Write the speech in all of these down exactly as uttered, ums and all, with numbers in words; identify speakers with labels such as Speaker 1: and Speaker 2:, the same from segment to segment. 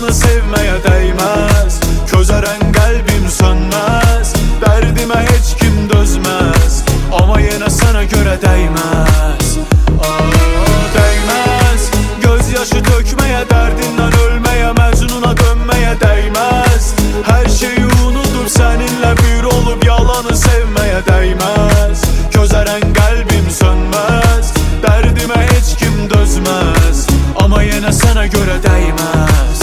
Speaker 1: yalanı sevmeye değmez. Közeren kalbim sönmez, derdime hiç kim dözmez. Ama yine sana göre değmez. Aa, değmez. Gözyaşı dökmeye, derdinden ölmeye, Mecnun'a dönmeye değmez. Her şeyi unutup seninle bir olup yalanı sevmeye değmez. Közeren kalbim sönmez, derdime hiç kim dözmez. Ama yine sana göre değmez.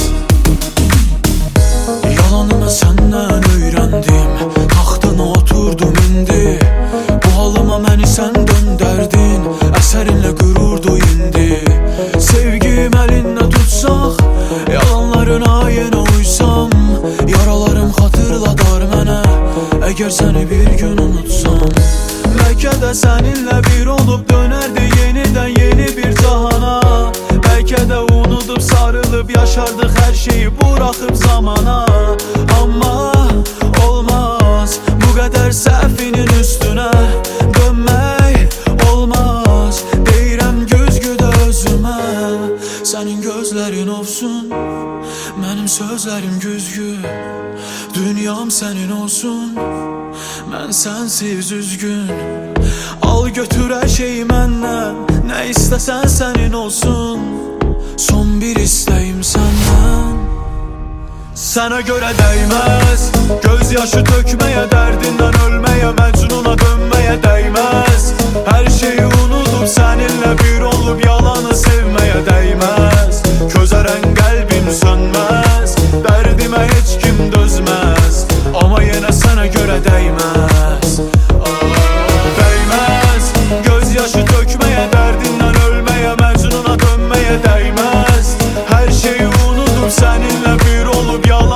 Speaker 1: Yalanımı senden öğrendim, taxtına oturdum indi. Bu halıma məni sen dönderdin, əsərinlə qürurdu indi. Sevgim elinde tutsaq, yalanlarına yenə uysam. Yaralarım xatırladar mənə, əgər səni bir gün unutsam. Bəlkə də səninlə bir olub dönərdi yenidən yeni bir cahana. Bəlkə də unudub sarılıb yaşardıq hər şeyi buraxıb zamana. Amma olmaz bu qədər səhvinin üstünə dönmək olmaz. Deyirəm güzgüdə özümə, sənin gözlərin olsun, mənim sözlərim güzgü. Dünyam sənin olsun, mən sənsiz üzgün. Al götür hər şeyi məndən, nə istəsən sənin olsun. Son bir istəyim səndən. Sənə görə dəyməz, gözyaşı tökməyə, dərdindən ölməyə, Mecnun'a dönməyə dəyməz. Hər şeyi unudub səninlə bir olub yalanı sevməyə dəyməz. Közərən qəlbim sönməz, dərdimə heç kim dözməz. Amma yenə sənə görə dəyməz. Dəyməz, gözyaşı tökməyə, dərdindən ölməyə, Mecnun'a dönməyə dəyməz. Hər şeyi unudub səninlə bir olub yalanı